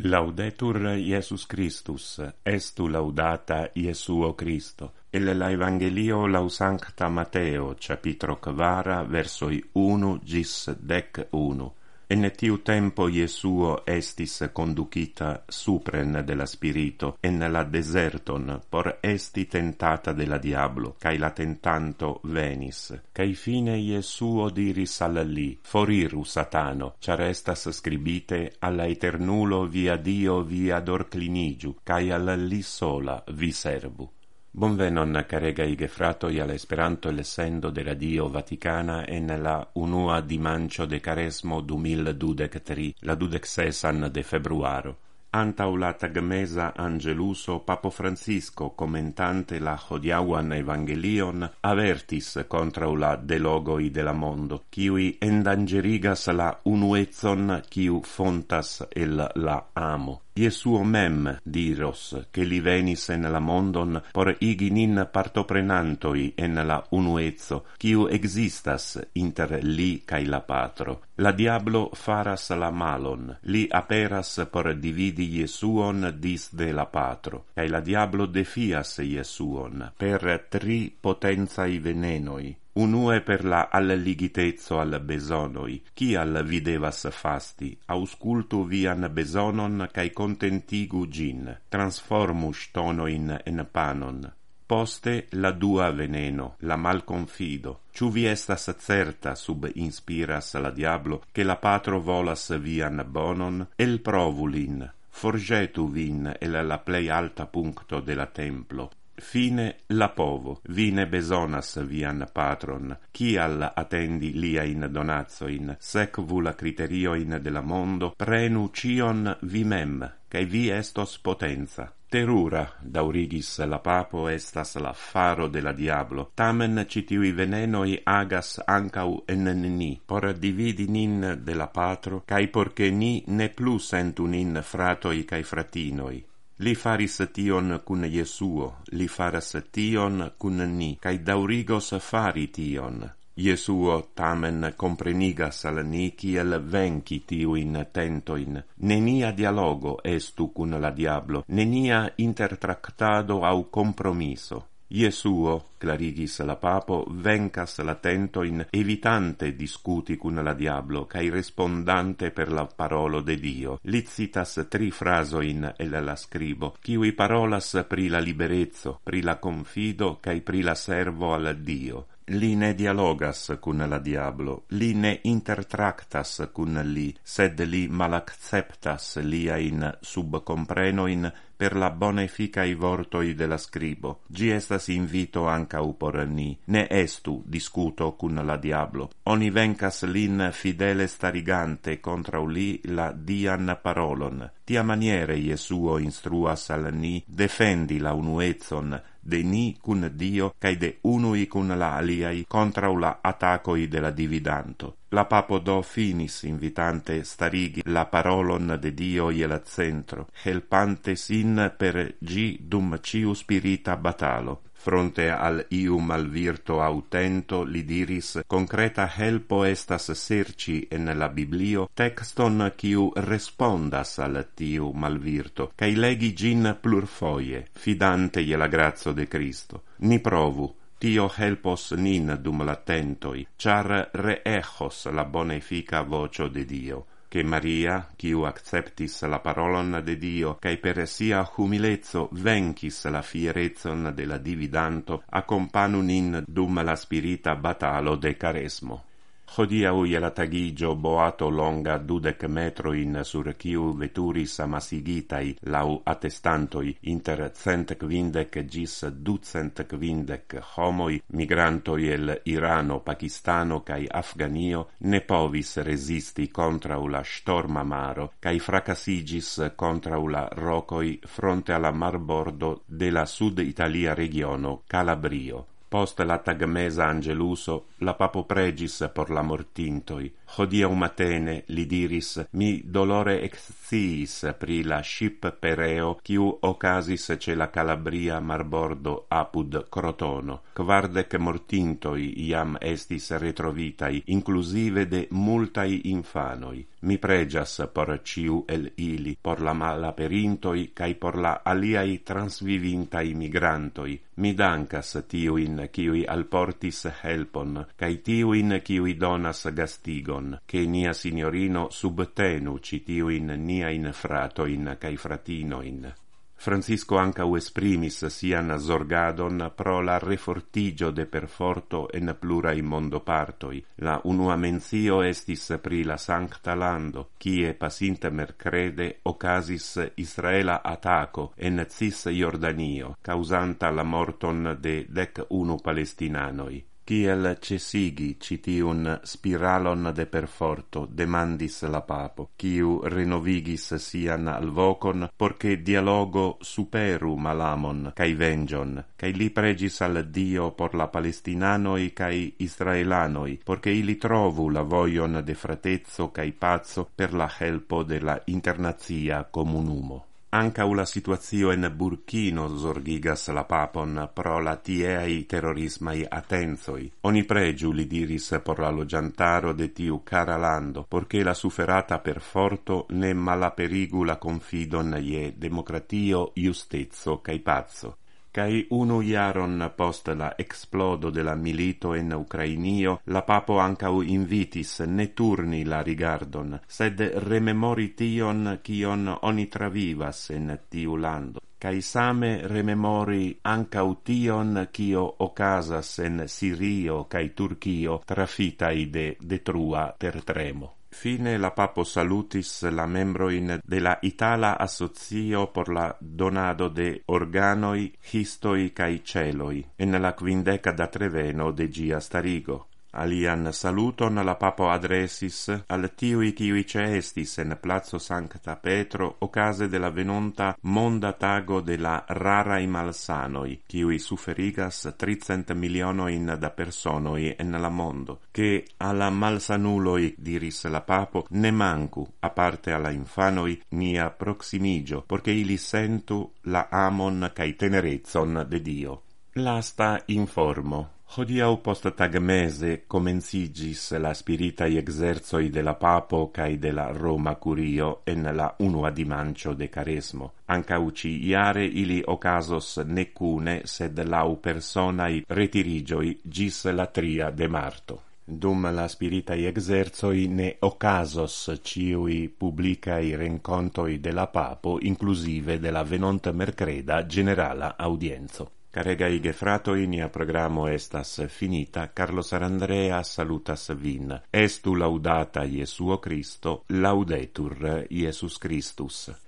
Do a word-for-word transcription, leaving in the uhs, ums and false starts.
Laudetur Iesus Christus, estu laudata Iesuo Christo. El la Evangelio lau Sancta Mateo, capitro kvara, versoi unu gis dec unu. En tiu tempo Iesuo estis conducita supren de la Spirito en la deserton por esti tentata de la diablo, cae la tentanto venis. Cae fine Iesuo diris al li, foriru Satano, char estas scribite, alla eternulo via Dio vi adorclinigiu, cae al li sola vi servu. Bonvenon, caregai gefratoi, al Esperanto lessendo de Radio Vaticana en la unua dimancio de Caresmo du mil dudec tri, la dudec sesan de februaro. Antau la tagmesa Angeluso, Papo Francisco, commentante la hodiauan Evangelion, avertis contra la delogoi de la mondo, kiui endangerigas la unuezon kiu fontas el la amo. Iesuo mem diros che li venis en la mondon por igi nin partoprenantoi en la unuezzo, kiu existas inter li cae la patro. La diablo faras la malon, li aperas por dividi Iesuon dis de la patro, cae la diablo defias Iesuon per tri potenzai venenoi. Unue per la alligitezzo al besonoi, cial vi devas fasti, auscultu vian besonon cae contentigu gin, transformu stonoin en panon. Poste la dua veneno, la malconfido. Ciu vi estas certa, sub inspiras la diablo, che la patro volas vian bonon, el provu lin, forgetu vin el la plei alta puncto de la templo. Fine la povo, vi ne besonas vian patron, cial attendi liain donatsoin, secvu la criterioin de la mondo, prenu cion vi mem, cae vi estos potenza. Terura, daurigis la papo, estas la faro de la diablo, tamen citiui venenoi agas ancau en ni, por dividi nin de la patro, cae porce ni ne plus sentu nin fratoi cae fratinoi. Li faris tion cun Iesuo, li faras tion cun ni, cae daurigos fari tion. Iesuo tamen comprenigas al ni kiel venci tiuin tentoin. Nenia dialogo estu cun la diablo, nenia intertractado au compromiso. Iesuo, clarigis la papo, vencas la tentoin, evitante discuti cun la diablo, cae respondante per la parolo de Dio. Li citas tri frasoin el la scribo, kiui parolas pri la liberezzo, pri la confido, cae pri la servo al Dio. Li ne dialogas cun la diablo, li ne intertractas cun li, sed li malacceptas liain subcomprenoin per la boneficai vortoi de la scribo. Gi estas invito ancau por ni, ne estu discuto cun la diablo. Oni vencas lin fidele starigante contra li la dian parolon. Tia maniere Iesuo instruas al ni defendi la unuezon de ni cun Dio, cae de unui cun la aliai, contra la attacoi de la dividanto. La papo do finis invitante starigi la parolon de Dio iel centro, helpante sin per gi dum ciu spirita batalo. Fronte al iu malvirto autento li diris, concreta helpo estas serci en la Biblio texton kiu respondas al tiu malvirto, cae legi gin plurfoje, fidante je la grazzo de Cristo. Ni provu. Tio helpos nin dum la tentoi, char reechos la bonefica vocio de Dio. Che Maria, quiu acceptis la parolon de Dio, cae per sia humilezzo vencis la fierezon de la dividanto, accompanu nin dum la spirita batalo de Caresmo. Hodiau la tagigio boato longa dudec metroin sur ciu veturis amasigitai lau attestantoi inter cent quindec gis ducent quindec homoi migrantoi el Irano, Pakistano cae Afganio ne povis resisti contra la storma maro cae fracassigis contra la rocoi fronte alla marbordo de la Sud Italia regiono Calabrio. Post la tagmesa Angeluso, la papo pregis por la mortintoi, Hodiaŭ matene li diris: mi dolore exciis pri la ship pereo kiu okazis ce la Calabria marbordo apud Crotono. Kvardek mortintoi iam estis retrovitai, inclusive de multai infanoi. Mi pregias por ciu el ili, por la malaperintoi, cae por la aliai transvivintai migrantoi. Mi dankas tiuin kiui alportis helpon, cae tiuin kiui donas gastigon, che nia signorino subtenu citiuin niain fratoin cae fratinoin. Francisco ancau esprimis sian zorgadon pro la refortigio de perforto en plurai mondopartoi. La unua menzio estis pri la Sancta Lando, kie pasinte mercrede ocasis Israela ataco en Cisjordanio, causanta la morton de dec unu palestinanoi. Kiel cesigi citiun spiralon de perforto, demandis la papo, kiu renovigis sian alvocon, porche dialogo superu malamon cae vengion, cae li pregis al Dio por la palestinanoi cae israelanoi, porche ili trovu la voion de fratezzo cae pazzo per la helpo de la internazia comunumo. Ancau la situazio en Burkino zorgigas la papon pro la tieai terrorismai attenzoi. Oni pregiu, li diris, por la logiantaro de tiu cara lando, porche la suferata per forto ne malaperigu la confidon je democratio, justezzo, cae pazzo. Cai unu iaron post la explodo de la milito en Ucrainio, la papo ancau invitis ne turni la rigardon, sed rememori tion kion oni travivas en tiu lando, cai same rememori ancau tion kio ocasas en Sirio cae Turchio trafitai de detrua tertremo. Fine la papo salutis la membroin de la Itala Associo por la donado de organoi, histoi cae celoi, en la quindeca da treveno de gia starigo. Alian saluton la papo adresis al tiui kiui ceestis en Plazo Sancta Petro ocase de la venonta monda tago de la rarai malsanoi, kiui suferigas tricent milionoin da personoi en la mondo, che alla malsanuloi, diris la papo, ne mancu, aparte alla infanoi, nia proximigio, porche ili sentu la amon cae tenerezon de Dio. Lasta informo. Hodiaŭ post tagmese comencigis la spiritai exerzoi de la papo cae de la Roma Curio en la unua dimancio de Caresmo. Ancau ci iare ili ocasos necune, sed lau personai retirigioi gis la tria de marto. Dum la spiritai exerzoi ne ocasos ciui publicai rencontoi de la papo, inclusive de la venonta mercreda generala audienzo. Caregai gefratoi, nia programo estas finita. Carlos Arandrea salutas vin. Estu laudata Iesuo Christo, laudetur Iesus Christus.